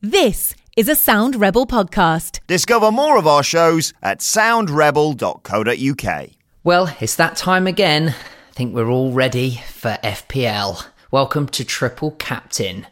This is a Sound Rebel podcast. Discover more of our shows at soundrebel.co.uk. Well, it's that time again. I think we're all ready for FPL. Welcome to Triple Captain.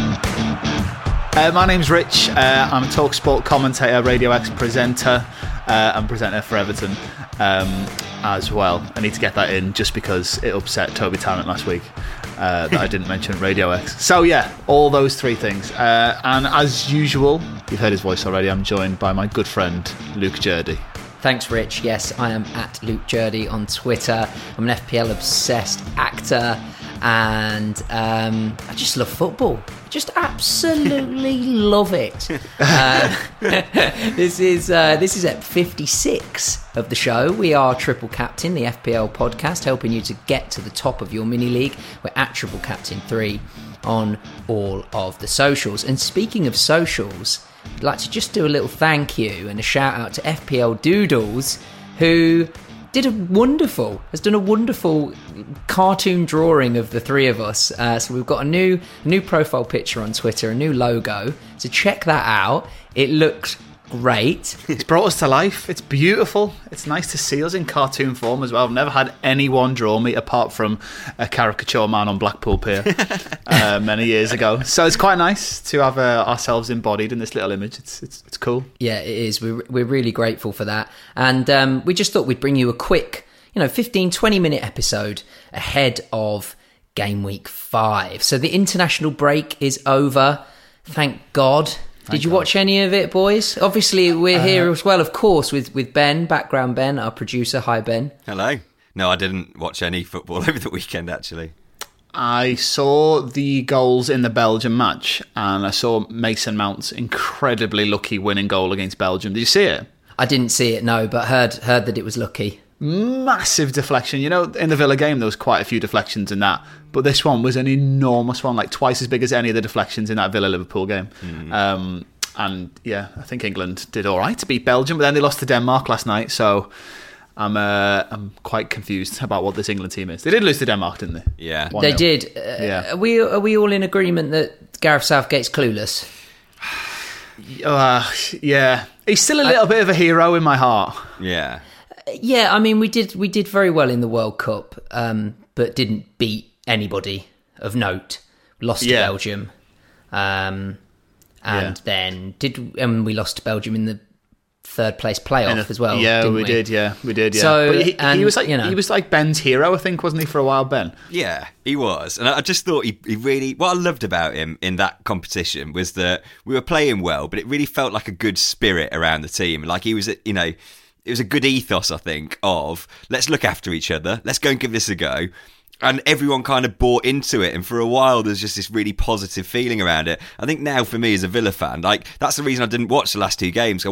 My name's Rich. I'm a TalkSport commentator, Radio X presenter, and presenter for Everton as well. I need to get that in just because it upset Toby Tarrant last week that I didn't mention Radio X. So yeah, all those three things. And as usual, you've heard his voice already, I'm joined by my good friend Luke Jurdy. Thanks, Rich. Yes, I am at Luke Jurdy on Twitter. I'm an FPL-obsessed actor, and I just love football. Just absolutely love it. This is at 56 of the show. We are Triple Captain, the FPL podcast, helping you to get to the top of your mini league. We're at Triple Captain 3 on all of the socials. And speaking of socials, I'd like to just do a little thank you and a shout out to FPL Doodles, who has done a wonderful cartoon drawing of the three of us. So we've got a new profile picture on Twitter, a new logo. So check that out. It looks great. It's brought us to life. It's beautiful. It's nice to see us in cartoon form as well. I've never had anyone draw me apart from a caricature man on Blackpool Pier many years ago. So it's quite nice to have ourselves embodied in this little image. It's cool. Yeah, it is. We're really grateful for that. And we just thought we'd bring you a quick, 15, 20-minute episode ahead of Game Week 5. So the international break is over. Thank God. Did you watch any of it, boys? Obviously, we're here as well, of course, with Ben, background Ben, our producer. Hi, Ben. Hello. No, I didn't watch any football over the weekend, actually. I saw the goals in the Belgium match, and I saw Mason Mount's incredibly lucky winning goal against Belgium. Did you see it? I didn't see it, no, but heard that it was lucky. Massive deflection. In the Villa game, there was quite a few deflections in that, but this one was an enormous one, like twice as big as any of the deflections in that Villa-Liverpool game. And yeah, I think England did all right to beat Belgium, but then they lost to Denmark last night, so I'm quite confused about what this England team is. They did lose to Denmark, didn't they? Yeah. 1-0. They did. Yeah. Are we all in agreement that Gareth Southgate's clueless? Yeah. He's still a little bit of a hero in my heart. Yeah. Yeah, I mean, we did very well in the World Cup, but didn't beat anybody of note. Lost to Belgium, then we lost to Belgium in the third place playoff as well. Yeah, we did. Yeah. So but he was like he was like Ben's hero, I think, wasn't he, for a while, Ben? Yeah, he was, and I just thought he really. What I loved about him in that competition was that we were playing well, but it really felt like a good spirit around the team. Like he was, It was a good ethos, I think, of let's look after each other, let's go and give this a go. And everyone kind of bought into it. And for a while, there's just this really positive feeling around it. I think now, for me, as a Villa fan, that's the reason I didn't watch the last two games. I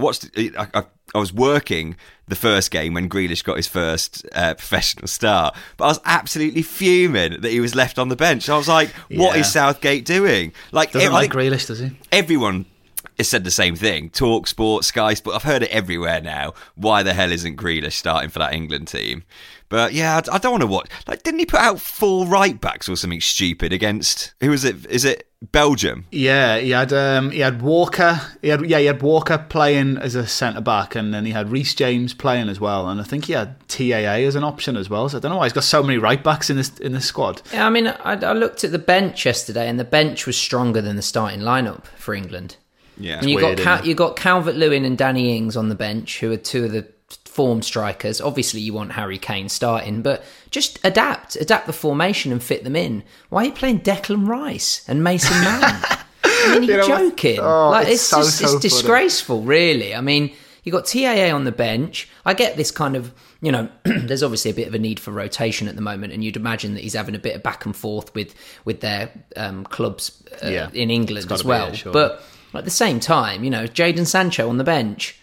was working the first game when Grealish got his first professional start. But I was absolutely fuming that he was left on the bench. I was like, what is Southgate doing? Doesn't like Grealish, does he? Everyone has said the same thing. Talk Sport, Sky Sport. I've heard it everywhere now. Why the hell isn't Grealish starting for that England team? But yeah, I don't want to watch. Didn't he put out 4 right backs or something stupid against? Who was it? Is it Belgium? Yeah, he had Walker. He had Walker playing as a centre back, and then he had Reece James playing as well. And I think he had TAA as an option as well. So I don't know why he's got so many right backs in this squad. Yeah, I mean, I looked at the bench yesterday, and the bench was stronger than the starting lineup for England. Yeah, and you got Calvert-Lewin and Danny Ings on the bench, who are two of the form strikers. Obviously, you want Harry Kane starting, but just adapt the formation and fit them in. Why are you playing Declan Rice and Mason Mount? I mean, you're joking. It's disgraceful, really. I mean, you got TAA on the bench. I get this kind of, there's obviously a bit of a need for rotation at the moment, and you'd imagine that he's having a bit of back and forth with their clubs in England as well. But at the same time, Jadon Sancho on the bench.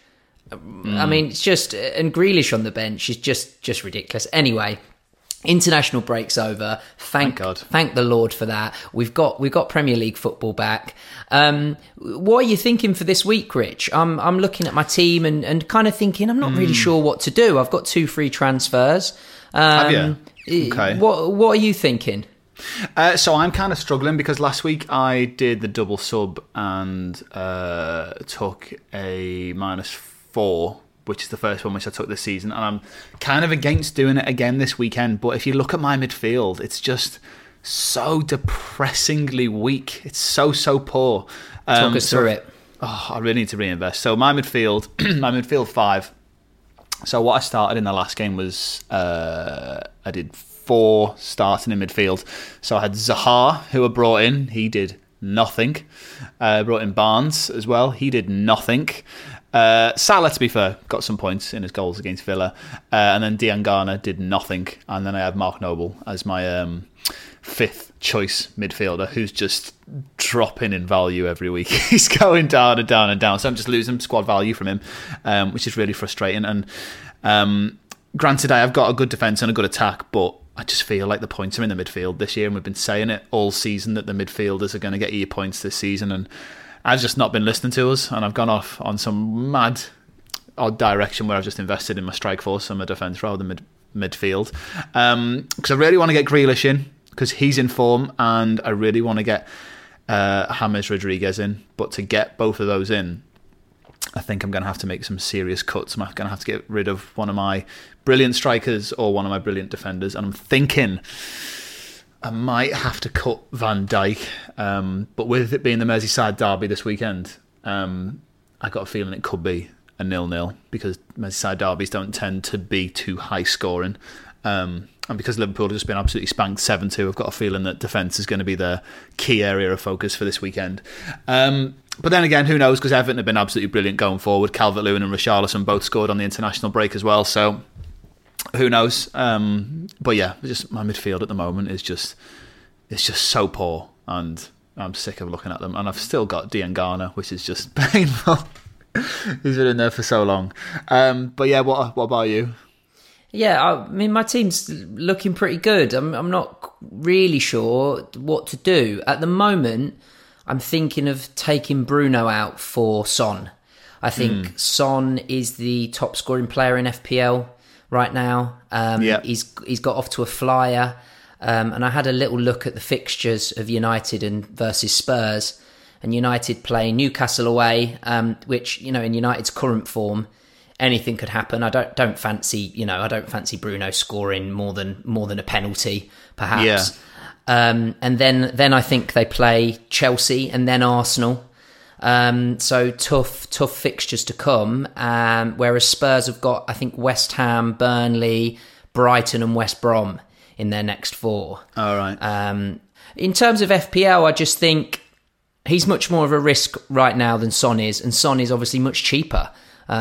I mean, it's just, and Grealish on the bench is just ridiculous. Anyway, international break's over. Thank God. Thank the Lord for that. We've got Premier League football back. What are you thinking for this week, Rich? I'm looking at my team and kind of thinking I'm not really sure what to do. I've got 2 free transfers. Have you? Okay. What are you thinking? So I'm kind of struggling because last week I did the double sub and took a -4, which is the first one which I took this season, and I'm kind of against doing it again this weekend. But if you look at my midfield, it's just so depressingly weak. It's so poor. Talk us through it. I really need to reinvest. So my midfield, my midfield 5. So what I started in the last game was I did 4 starting in midfield. So I had Zaha, who I brought in. He did nothing. Brought in Barnes as well. He did nothing. Salah, to be fair, got some points in his goals against Villa. And then Diangana did nothing. And then I had Mark Noble as my 5th choice midfielder, who's just dropping in value every week. He's going down and down and down. So I'm just losing squad value from him, which is really frustrating. And granted, I have got a good defence and a good attack, but I just feel like the points are in the midfield this year, and we've been saying it all season that the midfielders are going to get you points this season, and I've just not been listening to us, and I've gone off on some mad odd direction where I've just invested in my strike force and my defence rather than midfield, because I really want to get Grealish in because he's in form, and I really want to get James Rodriguez in, but to get both of those in, I think I'm going to have to make some serious cuts. I'm going to have to get rid of one of my brilliant strikers or one of my brilliant defenders. And I'm thinking I might have to cut Van Dijk. But with it being the Merseyside derby this weekend, I got a feeling it could be a 0-0 because Merseyside derbies don't tend to be too high scoring. And because Liverpool have just been absolutely spanked 7-2, I've got a feeling that defence is going to be the key area of focus for this weekend. But then again, who knows, because Everton have been absolutely brilliant going forward. Calvert-Lewin and Richarlison both scored on the international break as well, so who knows. But yeah, just my midfield at the moment is just so poor, and I'm sick of looking at them. And I've still got Diangana, which is just painful. He's been in there for so long. But yeah, what about you? Yeah, I mean, my team's looking pretty good. I'm not really sure what to do. At the moment, I'm thinking of taking Bruno out for Son. I think Son is the top scoring player in FPL right now. He's got off to a flyer. And I had a little look at the fixtures of United versus Spurs. And United play Newcastle away, which, you know, in United's current form, anything could happen. I don't fancy Bruno scoring more than a penalty, perhaps. Yeah. And then I think they play Chelsea and then Arsenal. So tough fixtures to come. Whereas Spurs have got, I think, West Ham, Burnley, Brighton, and West Brom in their next 4. All right. In terms of FPL, I just think he's much more of a risk right now than Son is, and Son is obviously much cheaper.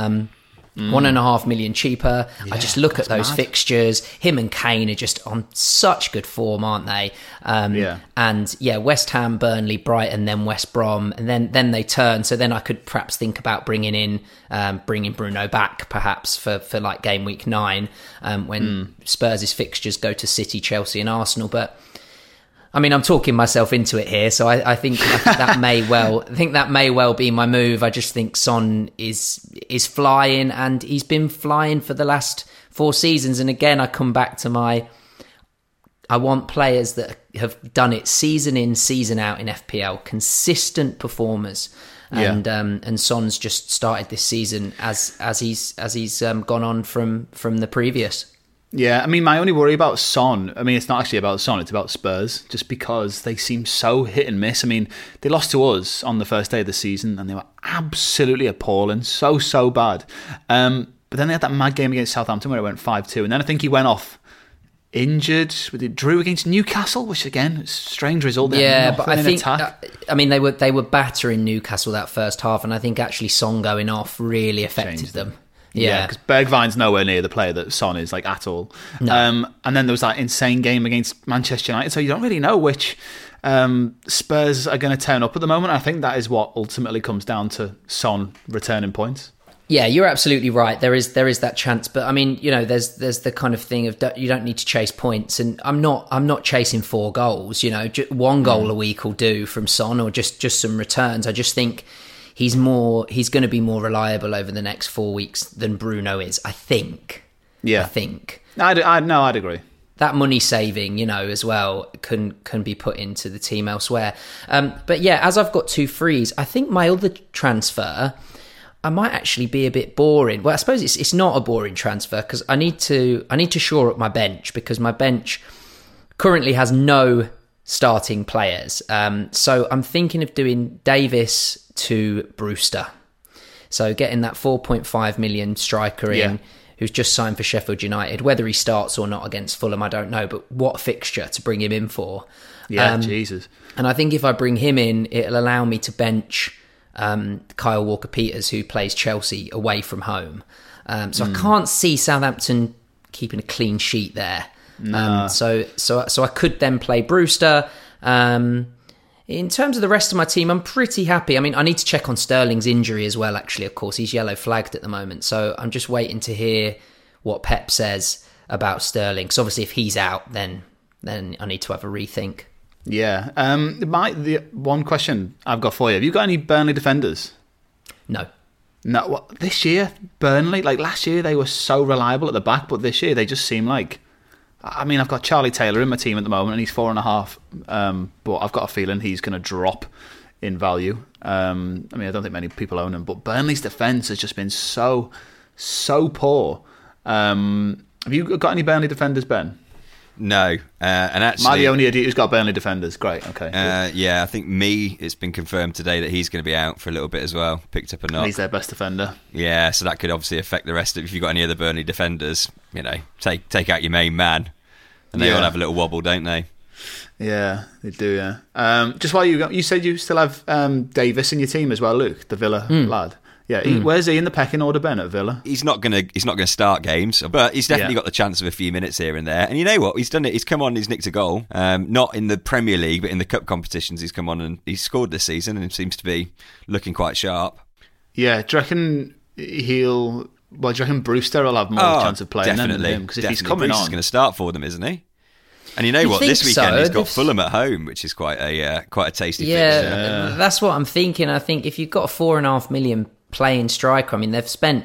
1.5 million cheaper. Yeah, I just look at those fixtures. Him and Kane are just on such good form, aren't they? And West Ham, Burnley, Brighton, then West Brom, and then they turn. So then I could perhaps think about bringing Bruno back, perhaps for like game week 9, when Spurs' fixtures go to City, Chelsea, and Arsenal. But I mean, I'm talking myself into it here, so I think that may well be my move. I just think Son is flying, and he's been flying for the last 4 seasons. And again, I come back to I want players that have done it season in, season out in FPL, consistent performers. And Son's just started this season as he's gone on from the previous. Yeah, I mean, my only worry about Son, I mean, it's not actually about Son, it's about Spurs, just because they seem so hit and miss. I mean, they lost to us on the first day of the season, and they were absolutely appalling, so bad. But then they had that mad game against Southampton where it went 5-2, and then I think he went off injured. They drew against Newcastle, which again, it's a strange result. Yeah, but I think, I mean, they were battering Newcastle that first half, and I think actually Son going off really affected them. Yeah, because Bergwijn's nowhere near the player that Son is, like, at all. No. And then there was that insane game against Manchester United, so you don't really know which Spurs are going to turn up at the moment. I think that is what ultimately comes down to Son returning points. Yeah, you're absolutely right. There is that chance, but I mean, you know, there's the kind of thing of you don't need to chase points, and I'm not chasing 4 goals. You know, 1 goal a week will do from Son, or just some returns. I just think he's going to be more reliable over the next 4 weeks than Bruno is, I think. Yeah. I think. I'd agree. that money saving, as well, can be put into the team elsewhere. But yeah, as I've got 2 frees, I think my other transfer, I might actually be a bit boring. Well, I suppose it's not a boring transfer because I need to shore up my bench, because my bench currently has no starting players. So I'm thinking of doing Davis to Brewster. So getting that 4.5 million striker in, who's just signed for Sheffield United. Whether he starts or not against Fulham, I don't know, but what a fixture to bring him in for. Yeah, Jesus. And I think if I bring him in, it'll allow me to bench Kyle Walker-Peters, who plays Chelsea away from home. So I can't see Southampton keeping a clean sheet there. So I could then play Brewster. In terms of the rest of my team, I'm pretty happy. I mean, I need to check on Sterling's injury as well, actually. Of course, he's yellow flagged at the moment. So I'm just waiting to hear what Pep says about Sterling. Because obviously if he's out, then I need to have a rethink. Yeah. The one question I've got for you. Have you got any Burnley defenders? No. No. This year, Burnley, like last year, they were so reliable at the back, but this year they just seem like... I mean, I've got Charlie Taylor in my team at the moment, and he's 4.5. But I've got a feeling he's going to drop in value. I mean, I don't think many people own him, but Burnley's defence has just been so poor. Have you got any Burnley defenders, Ben? No, and actually, am I the only idiot who's got Burnley defenders? Great, okay. Yeah, I think it's been confirmed today that he's going to be out for a little bit as well. Picked up a knock. He's their best defender. Yeah, so that could obviously affect the rest of. If you've got any other Burnley defenders, take out your main man, and they all have a little wobble, don't they? Yeah, they do. Yeah. Just while you said you still have Davis in your team as well, Luke, the Villa lad. Yeah, where's he in the pecking order, Ben, at Villa? He's not gonna start games, but he's definitely got the chance of a few minutes here and there. And you know what? He's done it. He's come on. He's nicked a goal. Not in the Premier League, but in the cup competitions, he's come on and he's scored this season and seems to be looking quite sharp. Yeah, do you reckon Brewster will have more chance of playing than him? Because if he's coming Bruce on, is going to start for them, isn't he? And you know what? This weekend he's got Fulham at home, which is quite a tasty fixture. Yeah, that's what I'm thinking. I think if you've got a 4.5 million playing striker, I mean, they've spent.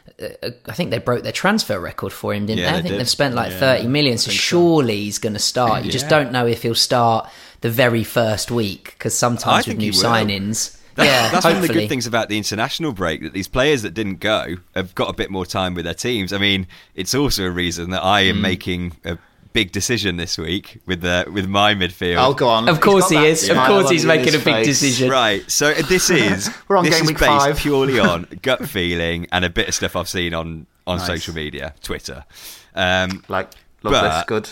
I think they broke their transfer record for him, didn't they? I think they've spent like 30 million. So surely he's going to start. You just don't know if he'll start the very first week, because sometimes with new signings. That's one of the good things about the international break, that these players that didn't go have got a bit more time with their teams. I mean, it's also a reason that I am making a big decision this week with my midfield. I'll go on. Of course he is. Of course he's making a big decision. Right. So this is we're on this game is week based 5. purely on gut feeling and a bit of stuff I've seen on social media, Twitter. Love this. Good.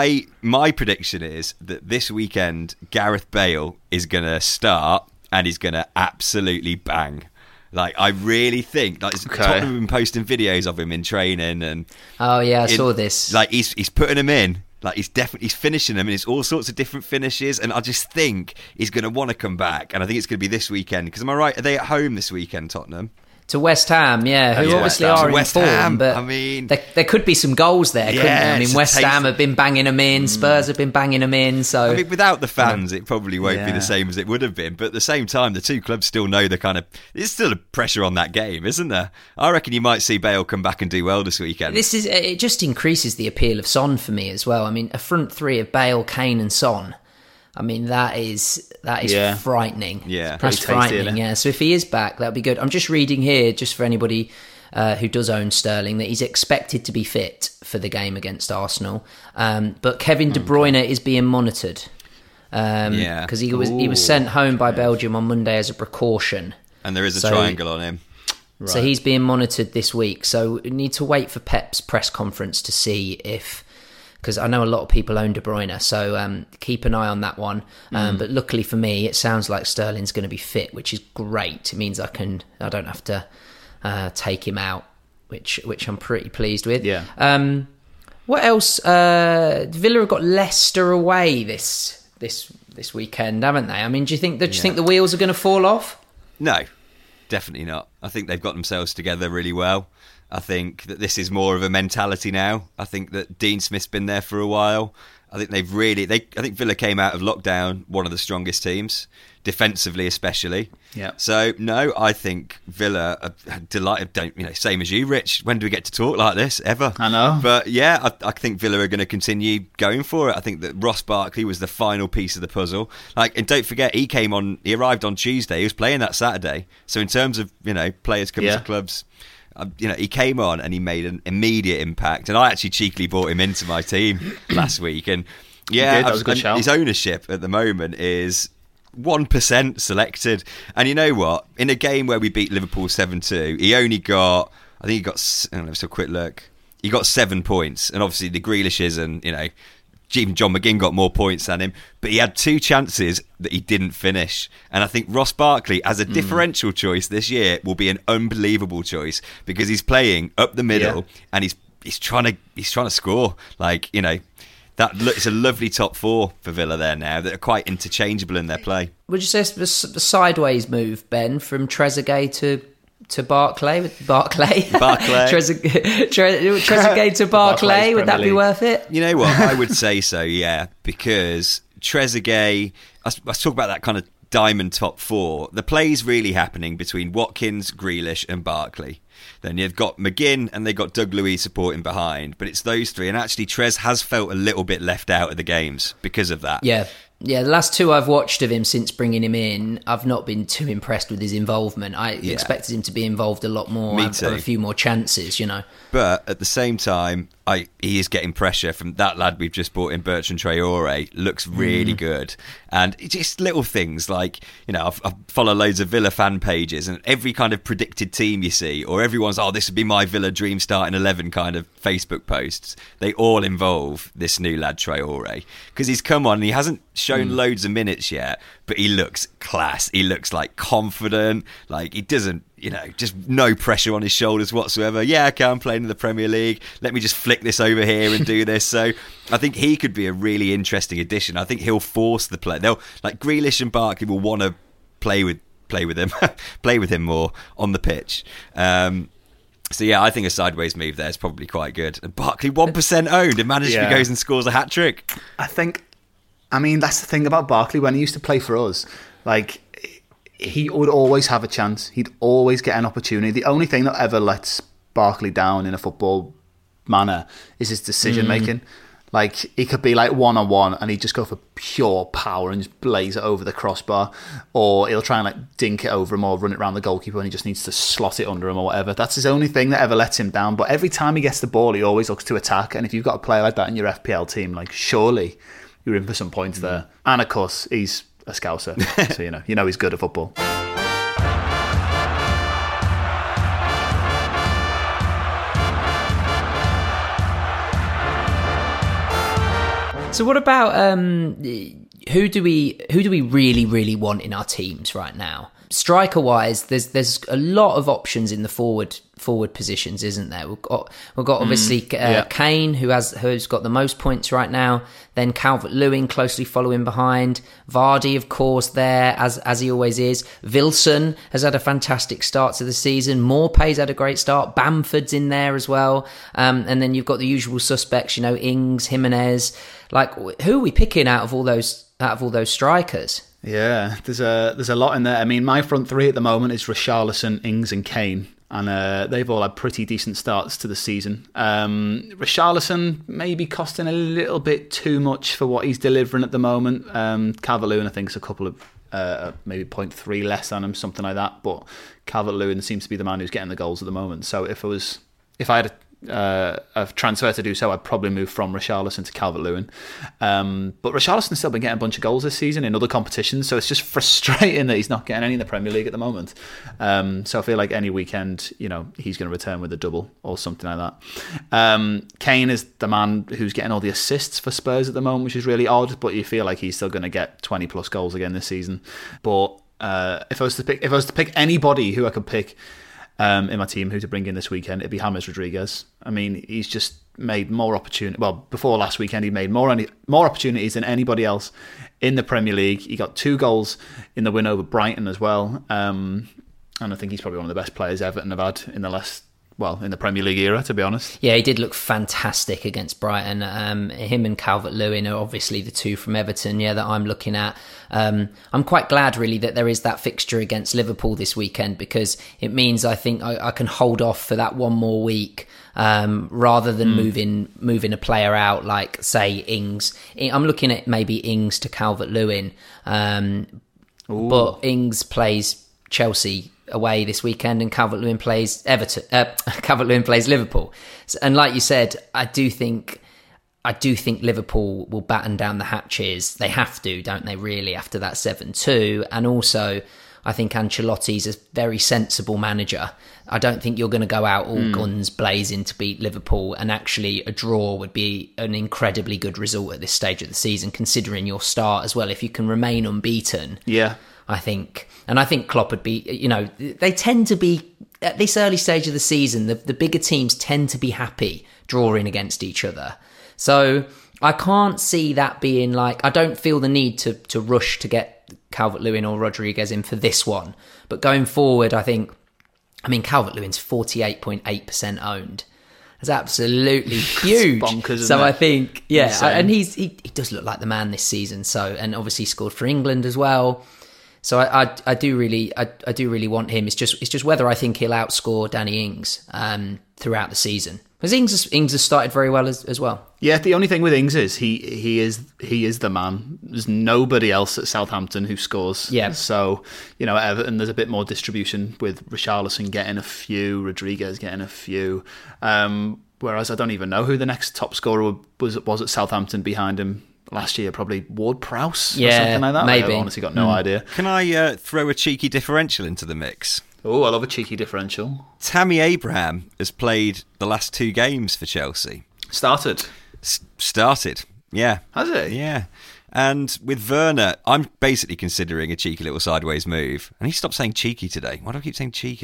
My prediction is that this weekend Gareth Bale is going to start and he's going to absolutely bang. Like, I really think Tottenham have been posting videos of him in training, and I saw this. Like, he's putting them in. Like, he's finishing them, and it's all sorts of different finishes. And I just think he's going to want to come back. And I think it's going to be this weekend. Because am I right? Are they at home this weekend, Tottenham? To West Ham, who obviously are in form, but I mean, there could be some goals there, couldn't there? I mean, West Ham have been banging them in, Spurs have been banging them in. So, I mean, without the fans, it probably won't be the same as it would have been. But at the same time, the two clubs still know there's still a pressure on that game, isn't there? I reckon you might see Bale come back and do well this weekend. It just increases the appeal of Son for me as well. I mean, a front three of Bale, Kane, and Son. I mean, that is frightening. Yeah, that's frightening. Yeah. So if he is back, that'd be good. I'm just reading here, just for anybody who does own Sterling, that he's expected to be fit for the game against Arsenal. But Kevin De Bruyne is being monitored. Because he was sent home by Belgium on Monday as a precaution. And there is a triangle on him. Right. So he's being monitored this week. So we need to wait for Pep's press conference to see if... Because I know a lot of people own De Bruyne, so keep an eye on that one. But luckily for me, it sounds like Sterling's going to be fit, which is great. It means I don't have to take him out, which I'm pretty pleased with. Yeah. What else? Villa have got Leicester away this weekend, haven't they? I mean, do you think the wheels are going to fall off? No, definitely not. I think they've got themselves together really well. I think that this is more of a mentality now. I think that Dean Smith's been there for a while. I think I think Villa came out of lockdown one of the strongest teams. defensively especially. Yeah. So no, I think Villa are delighted. Same as you, Rich. When do we get to talk like this ever? I know. But yeah, I think Villa are going to continue going for it. I think that Ross Barkley was the final piece of the puzzle. And don't forget, he arrived on Tuesday. He was playing that Saturday. So in terms of players coming to clubs, he came on and he made an immediate impact. And I actually cheekily brought him into my team last week. And yeah, that was a good shout. His ownership at the moment is 1% selected. And you know what? In a game where we beat Liverpool 7-2, he only got, let's have a quick look. He got 7 points. And obviously the Grealishes and, even John McGinn got more points than him. But he had 2 chances that he didn't finish. And I think Ross Barkley, as a differential choice this year, will be an unbelievable choice because he's playing up the middle and he's trying to score. It's a lovely top 4 for Villa there now that are quite interchangeable in their play. Would you say it's the sideways move, Ben, from Trezeguet to Barclay? Trezeguet to Barclay, would that be worth it? You know what? I would say so, yeah, because Trezeguet, I talk about that kind of diamond top 4. The play's really happening between Watkins, Grealish and Barkley. Then you've got McGinn and they've got Doug Luiz supporting behind. But it's those 3. And actually, Trez has felt a little bit left out of the games because of that. Yeah, the last 2 I've watched of him since bringing him in, I've not been too impressed with his involvement. I expected him to be involved a lot more, have a few more chances, But at the same time, he is getting pressure from that lad we've just brought in, Bertrand Traore. Looks really good. And it's just little things like, I follow loads of Villa fan pages and every kind of predicted team you see, or everyone's, this would be my Villa dream starting 11 kind of Facebook posts. They all involve this new lad Traore. Because he's come on and he hasn't shown loads of minutes yet, but he looks class. He looks confident. He doesn't, just no pressure on his shoulders whatsoever. Yeah, okay, I'm playing in the Premier League. Let me just flick this over here and do this. So I think he could be a really interesting addition. I think he'll force the play. They'll Grealish and Barkley will want to play with him, play with him more on the pitch. So yeah, I think a sideways move there is probably quite good. And Barkley 1% owned. Imagine if he goes and scores a hat trick. That's the thing about Barkley. When he used to play for us, he would always have a chance. He'd always get an opportunity. The only thing that ever lets Barkley down in a football manner is his decision making. He could be one-on-one and he'd just go for pure power and just blaze it over the crossbar, or he'll try and dink it over him or run it around the goalkeeper and he just needs to slot it under him or whatever. That's his only thing that ever lets him down. But every time he gets the ball, he always looks to attack. And if you've got a player like that in your FPL team, surely you're in for some points there. And of course, he's a Scouser, so he's good at football. So what about who do we really, really want in our teams right now? Striker wise, there's a lot of options in the forward positions, isn't there? We've got obviously Kane, who's got the most points right now. Then Calvert-Lewin closely following behind. Vardy, of course, there as he always is. Wilson has had a fantastic start to the season. Maupay's had a great start. Bamford's in there as well. And then you've got the usual suspects, Ings, Jimenez. Who are we picking out of all those strikers? Yeah, there's a lot in there. I mean, my front 3 at the moment is Richarlison, Ings and Kane. And they've all had pretty decent starts to the season. Richarlison maybe costing a little bit too much for what he's delivering at the moment. Calvert-Lewin, I think, is a couple of maybe 0.3 less than him, something like that. But Calvert-Lewin seems to be the man who's getting the goals at the moment. So if I had a transfer to do so, I'd probably move from Richarlison to Calvert-Lewin. But Richarlison's still been getting a bunch of goals this season in other competitions, so it's just frustrating that he's not getting any in the Premier League at the moment. So I feel like any weekend, he's going to return with a double or something like that. Kane is the man who's getting all the assists for Spurs at the moment, which is really odd, but you feel like he's still going to get 20 plus goals again this season. But if I was to pick anybody who I could pick in my team who to bring in this weekend, it'd be James Rodriguez. I mean, he's just made more opportunity. Well, before last weekend, he made more opportunities than anybody else in the Premier League. He got 2 goals in the win over Brighton as well. And I think he's probably one of the best players Everton have had in the last in the Premier League era, to be honest. Yeah, he did look fantastic against Brighton. Him and Calvert-Lewin are obviously the two from Everton, that I'm looking at. I'm quite glad, really, that there is that fixture against Liverpool this weekend, because it means I think I can hold off for that one more week rather than moving a player out, like, say, Ings. I'm looking at maybe Ings to Calvert-Lewin, but Ings plays Chelsea away this weekend, and Calvert-Lewin plays Calvert-Lewin plays Liverpool. And like you said, I do think Liverpool will batten down the hatches. They have to, don't they, really, after that 7-2? And also, I think Ancelotti's a very sensible manager. I don't think you're going to go out all guns blazing to beat Liverpool, and actually a draw would be an incredibly good result at this stage of the season, considering your start as well. If you can remain unbeaten, I think Klopp would be, they tend to be, at this early stage of the season, the bigger teams tend to be happy drawing against each other. So I can't see that being like, I don't feel the need to rush to get Calvert-Lewin or Rodriguez in for this one. But going forward, Calvert-Lewin's 48.8% owned. That's absolutely huge. It's bonkers, isn't so it? I think, and he does look like the man this season. So, and obviously scored for England as well. So I do really want him. It's just whether I think he'll outscore Danny Ings throughout the season. Because Ings has started very well as well. Yeah, the only thing with Ings is he is the man. There's nobody else at Southampton who scores. Yeah. So, Everton, there's a bit more distribution with Richarlison getting a few, Rodriguez getting a few. Whereas I don't even know who the next top scorer was at Southampton behind him last year. Probably Ward-Prowse or something like that. Maybe. I've honestly got no idea. Can I throw a cheeky differential into the mix? Oh, I love a cheeky differential. Tammy Abraham has played the last 2 games for Chelsea. Started, yeah. Has he? Yeah. And with Werner, I'm basically considering a cheeky little sideways move. And he stopped saying cheeky today. Why do I keep saying cheeky?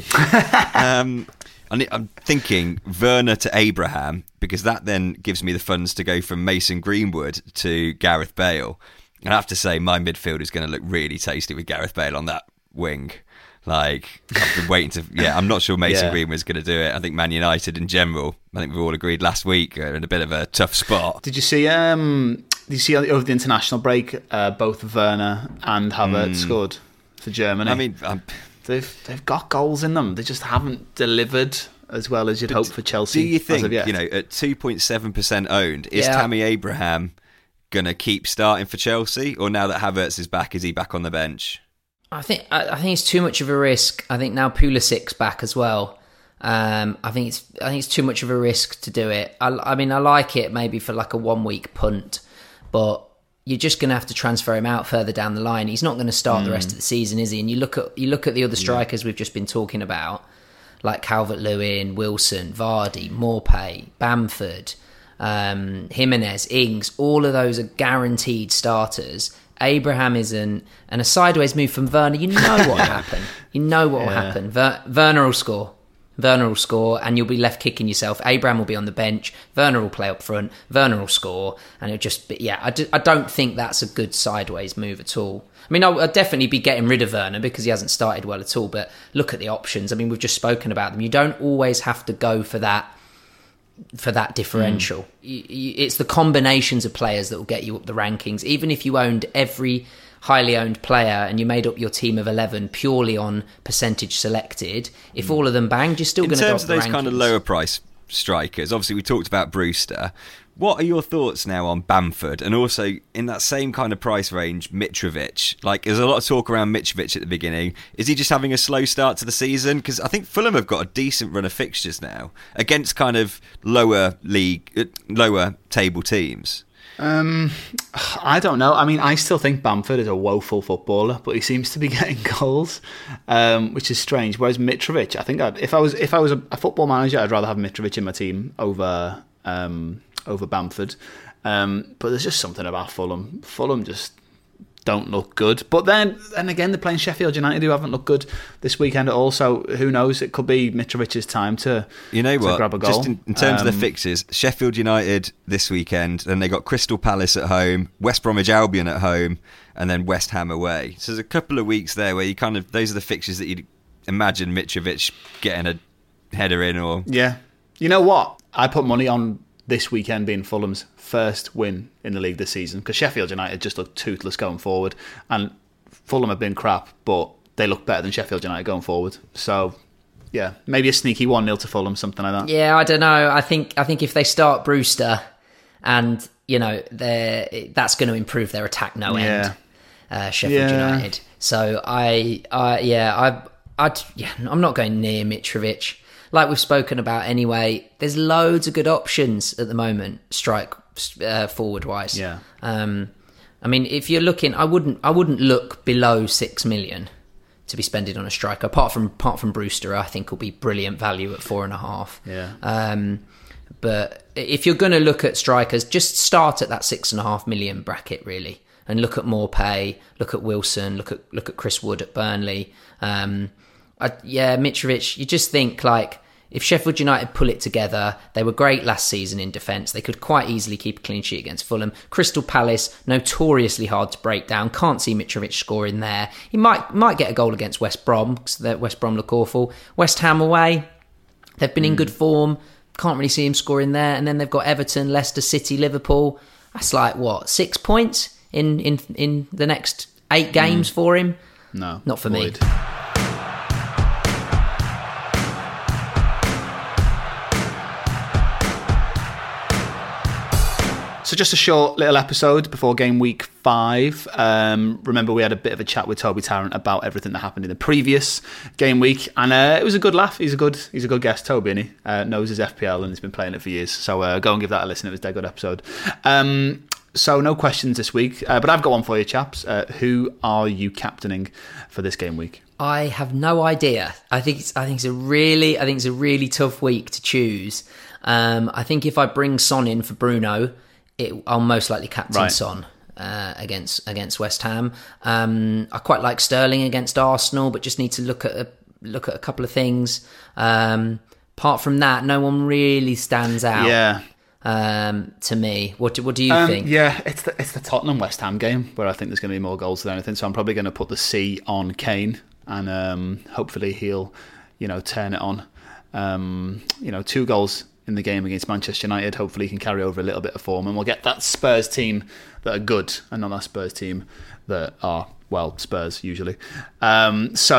I'm thinking Werner to Abraham, because that then gives me the funds to go from Mason Greenwood to Gareth Bale. And I have to say, my midfield is going to look really tasty with Gareth Bale on that wing. Like, I've been waiting to... I'm not sure Mason Greenwood's going to do it. I think Man United in general, I think we all agreed last week, are in a bit of a tough spot. Did you see over the international break, both Werner and Havertz scored for Germany? They've got goals in them. They just haven't delivered as well as you'd hope for Chelsea. Do you think, as of yet. at 2.7% owned, is Tammy Abraham going to keep starting for Chelsea? Or now that Havertz is back, is he back on the bench? I think it's too much of a risk. I think now Pulisic's back as well. I think it's too much of a risk to do it. I like it maybe for like a 1 week punt, but you're just going to have to transfer him out further down the line. He's not going to start the rest of the season, is he? And you look at the other strikers we've just been talking about, like Calvert-Lewin, Wilson, Vardy, Maupay, Bamford, Jimenez, Ings. All of those are guaranteed starters. Abraham isn't, and a sideways move from Werner, you know what will happen. You know what will happen. Werner will score. And you'll be left kicking yourself. Abraham will be on the bench. Werner will play up front. Werner will score, and it'll just be, I don't think that's a good sideways move at all. I'd definitely be getting rid of Werner because he hasn't started well at all, but look at the options. We've just spoken about them. You don't always have to go for that differential. It's the combinations of players that will get you up the rankings. Even if you owned every highly owned player and you made up your team of 11 purely on percentage selected, if all of them banged, you're still going to go up the rankings. In terms of those kind of lower price strikers, obviously we talked about Brewster. What are your thoughts now on Bamford, and also in that same kind of price range, Mitrovic? Like, there's a lot of talk around Mitrovic at the beginning. Is he just having a slow start to the season? Because I think Fulham have got a decent run of fixtures now against kind of lower table teams. I don't know. I still think Bamford is a woeful footballer, but he seems to be getting goals, which is strange. Whereas Mitrovic, I think if I was a football manager, I'd rather have Mitrovic in my team over Bamford. But there's just something about Fulham. Fulham just don't look good. But then again, they're playing Sheffield United, who haven't looked good this weekend at all. So who knows? It could be Mitrovic's time to grab a goal. Just in terms of the fixes, Sheffield United this weekend, then they got Crystal Palace at home, West Bromwich Albion at home, and then West Ham away. So there's a couple of weeks there where those are the fixtures that you'd imagine Mitrovic getting header in or... Yeah. You know what? I put money on this weekend being Fulham's first win in the league this season, because Sheffield United just look toothless going forward, and Fulham have been crap, but they look better than Sheffield United going forward. So, yeah, maybe a sneaky 1-0 to Fulham, something like that. Yeah, I don't know. I think if they start Brewster, and that's going to improve their attack end. Sheffield United. So I'm not going near Mitrovic. Like we've spoken about anyway, there's loads of good options at the moment, strike forward wise. Yeah. I mean, if you're looking, I wouldn't look below 6 million to be spending on a striker. Apart from Brewster, I think will be brilliant value at 4.5. Yeah. But if you're going to look at strikers, just start at that 6.5 million bracket really, and look at Maupay, look at Wilson, look at Chris Wood at Burnley. Mitrovic, you just think like if Sheffield United pull it together, they were great last season in defence. They could quite easily keep a clean sheet against Fulham. Crystal Palace, notoriously hard to break down. Can't see Mitrovic scoring there. He might get a goal against West Brom because West Brom look awful. West Ham away, they've been in good form. Can't really see him scoring there. And then they've got Everton, Leicester City, Liverpool. That's like 6 points in the next 8 games for him? No, not for me. So just a short little episode before game week 5. Remember, we had a bit of a chat with Toby Tarrant about everything that happened in the previous game week, and it was a good laugh. He's a good guest, Toby, and he knows his FPL and he's been playing it for years. So go and give that a listen. It was a dead good episode. So no questions this week, but I've got one for you, chaps. Who are you captaining for this game week? I have no idea. I think it's a really tough week to choose. I think if I bring Son in for Bruno, I'll most likely captain Son against West Ham. I quite like Sterling against Arsenal, but just need to look at a couple of things. Apart from that, no one really stands out. Yeah. To me, what do you think? Yeah, it's the Tottenham West Ham game where I think there's going to be more goals than anything. So I'm probably going to put the C on Kane, and hopefully he'll turn it on. 2 goals in the game against Manchester United. Hopefully he can carry over a little bit of form, and we'll get that Spurs team that are good and not that Spurs team that are, well, Spurs usually. Captain's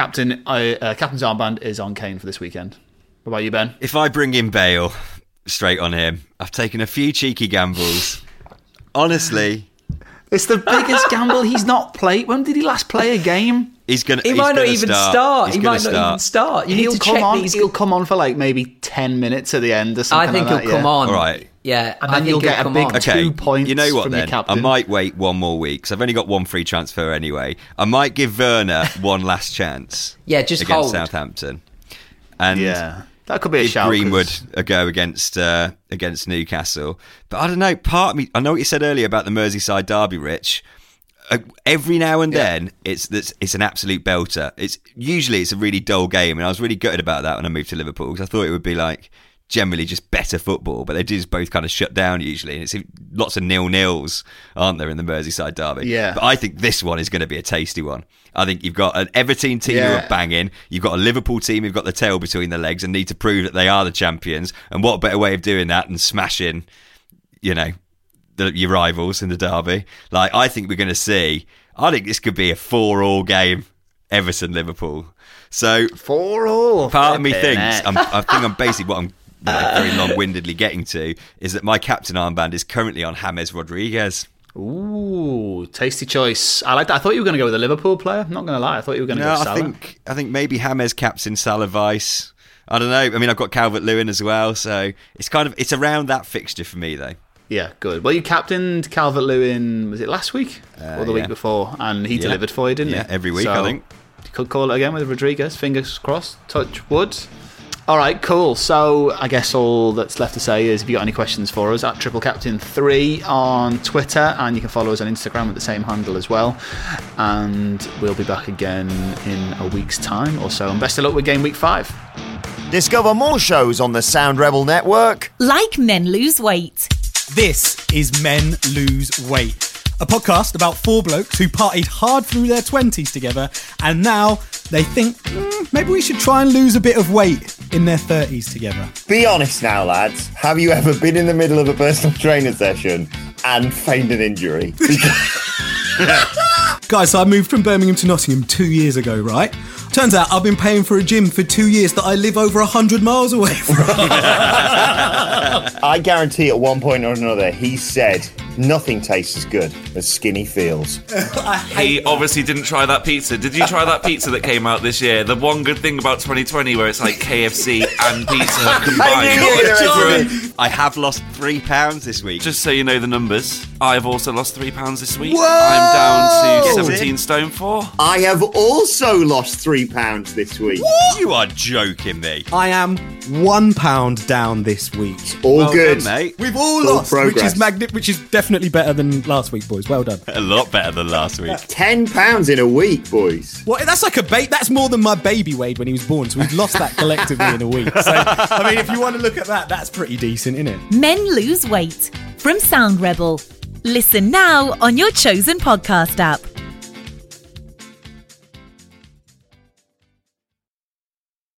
armband is on Kane for this weekend. What about you, Ben? If I bring in Bale, straight on him. I've taken a few cheeky gambles. Honestly, it's the biggest gamble. He's not played. When did he last play a game? He might not even start. He'll come on for like maybe 10 minutes at the end or something. I think like he'll come on. All right. Yeah, and then you'll get a big 2 points. You know what? From then your captain. I might wait one more week because I've only got one free transfer anyway. I might give Werner one last chance. Yeah, just against hold Southampton, and that could be a shout. Greenwood a go against Newcastle, but I don't know. Part of me, I know what you said earlier about the Merseyside derby, Rich. Every now and then, it's an absolute belter. It's a really dull game, and I was really gutted about that when I moved to Liverpool because I thought it would be like generally just better football, but they do just both kind of shut down usually, and it's lots of 0-0s, aren't there, in the Merseyside derby? Yeah. But I think this one is going to be a tasty one. I think you've got an Everton team who are banging, you've got a Liverpool team who've got the tail between their legs and need to prove that they are the champions, and what better way of doing that than smashing, your rivals in the derby. Like, I think this could be a 4-4 game, Everton-Liverpool. So 4-4. Part of me thinks, I think I'm basically what I'm very long-windedly getting to is that my captain armband is currently on James Rodriguez. Ooh, tasty choice. I like that. I thought you were going to go with a Liverpool player. I'm not going to lie. I thought you were going to go Salah. I think maybe James captain Salah Vice. I don't know. I mean, I've got Calvert-Lewin as well, so it's around that fixture for me though. Yeah, good. Well, you captained Calvert-Lewin, was it last week or the week before? And he delivered for you, didn't he? Yeah, every week, I think. You could call it again with Rodriguez. Fingers crossed. Touch wood. All right, cool. So I guess all that's left to say is if you got any questions for us, at TripleCaptain3 on Twitter, and you can follow us on Instagram at the same handle as well. And we'll be back again in a week's time or so. And best of luck with game week 5. Discover more shows on the Sound Rebel Network. Like Men Lose Weight. This is Men Lose Weight, a podcast about 4 blokes who partied hard through their 20s together, and now they think maybe we should try and lose a bit of weight. in their 30s together. Be honest now, lads. Have you ever been in the middle of a personal trainer session and feigned an injury? Guys, so I moved from Birmingham to Nottingham 2 years ago, right? Turns out I've been paying for a gym for 2 years that I live over 100 miles away from. I guarantee at one point or another he said nothing tastes as good as skinny feels. He obviously didn't try that pizza. Did you try that pizza that came out this year? The one good thing about 2020 where it's like KFC and pizza combined. I have lost £3 this week. Just so you know the numbers, I've also lost £3 this week. Whoa! I'm down to Get 17 stone 4. I have also lost £3 this week. You are joking me. I am £1 down this week. All Well good. done, mate. We've all Full lost, progress. which is definitely better than last week, boys. Well done. A lot better than last week. £10 in a week, boys. Well, that's like that's more than my baby weighed when he was born, so we've lost that collectively in a week. So, I mean, if you want to look at that, that's pretty decent, isn't it? Men Lose Weight from Sound Rebel. Listen now on your chosen podcast app.